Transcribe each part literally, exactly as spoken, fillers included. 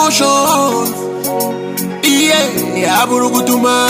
emotions. Yeah, Aburugutuma.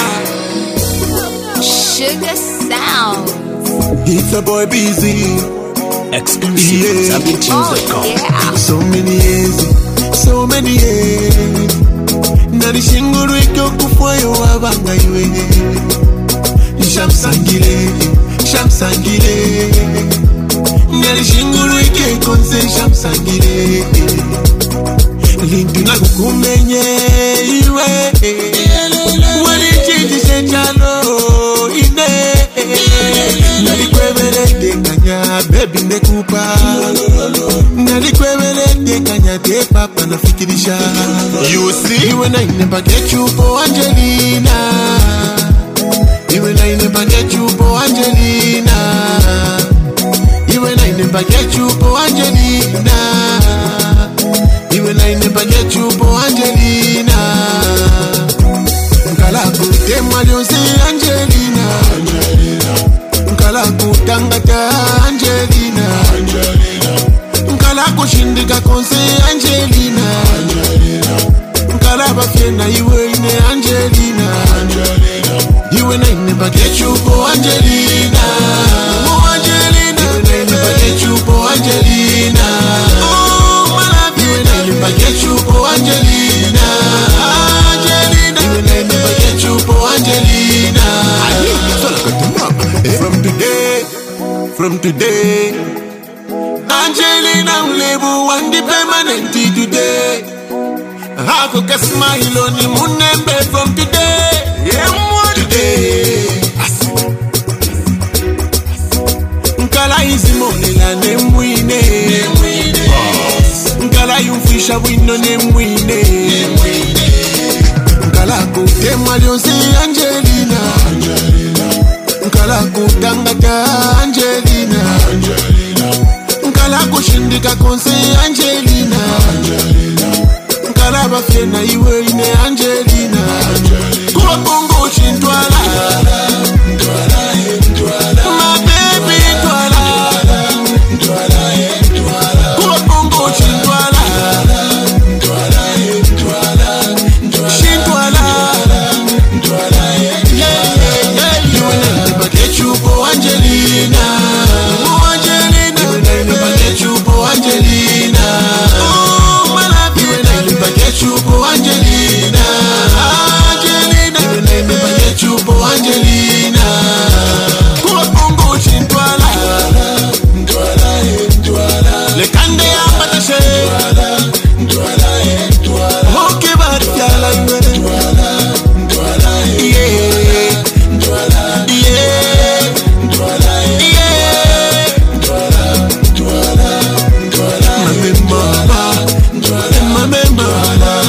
Sugar Sound. It's a boy busy. Exclusive Yeah. Zambia Tunes dot com. Oh, yeah. So many years, so many years. Narishinguru iko kufoyo wabanga iwe. Shamsangile, Shamsangile. Narishinguru ike konse Shamsangile. Lindu na kukumenye iwe. Wali chiji shenjalo ine. Nalikwebele dekanya baby nekupa. Nalikwebele dekanya te papa nafikirisha. You see when I never get you for Angelina. When I never get you for Angelina. When I never get you for Angelina. When I never get you for Angelina. Nkala kutema lyonse Angelina. Nkala kutangata Angelina. Nkala kushindika konse Angelina. Nkala bafiena iwe ine Angelina. You and I never get you for Angelina. Oh Angelina, you and I never get you for Angelina. Oh my love, you and I never get you for Angelina. Angelina, you and I never get you for Angelina. From today, from today, Angelina will live one day permanent today. I could get smile on the moon from today. Yeah, today. Nkala izimone la nemwine. Nkala yumfisha wino nemwine. Nkala kutemwa lyonse Angelina. Nkala kutangata Angelina. Nkala kushindika konse Angelina. Nkala bafiena iwe ine Angelina. Kuwa Kongo chintwala. My baby twala. Kuwa Kongo chintwala. Chintwala. Yeah, yeah, yeah. You and I never get you for Angelina. Oh Angelina, you and I never get you for Angelina. Oh my love, you and I never get you for Angelina. Angelina, you and I never get you for Angelina. Kuwa Kongo chintwala. Le kande apatashe. Hoke bari fyala iwe. Yeah. Yeah. Yeah. Mame mama. Mame mama.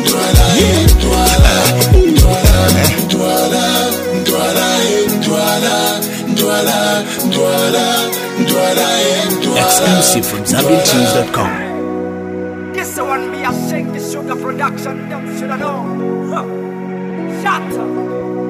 Exclusive from Zambia Tunes dot com. This one me a sing the Sugar Production, them shoulda know. Huh. Shut up.